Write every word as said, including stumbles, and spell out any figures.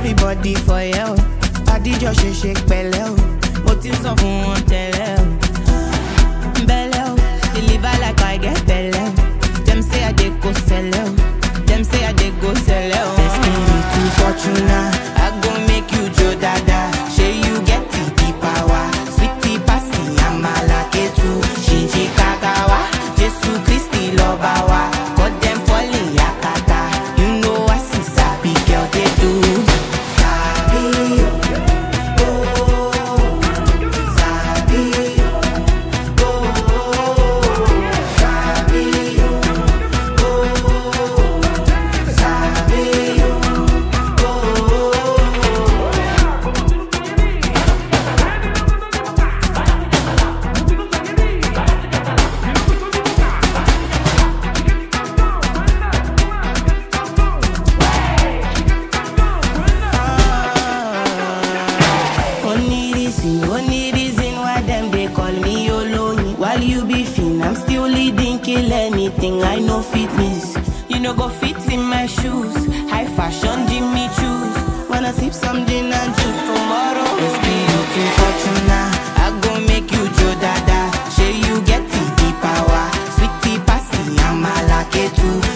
everybody for you. Adijọ́ ṣe ṣe pẹ̀lẹ́ o, mo ti sọ fún wọn tẹ́lẹ̀ o. Belle o, deliver like I get belle o. Dem say I dey go sell o, dem say I dey go sell o. Destiny to Fortuna, I go make you Joe Dada. Shey you get the the power, sweetie passy amala ketu, shinji kagawa, Jesu Christi loba wa. Got them falling yakata, you know I see sabi girl they do. Sabi, oh, sabi, oh, sabi, oh, sabi, oh. Only reason, only reason why them they call me Oloyin. While you be fin, I'm still leading, kill anything I know fitness. You know go fit in my shoes, high fashion Jimmy choose. Wanna sip some gin and juice tomorrow? It's be you to Fortuna, I go make you Joe Dada. Shey you get the the power, sweetie passy amala ketu.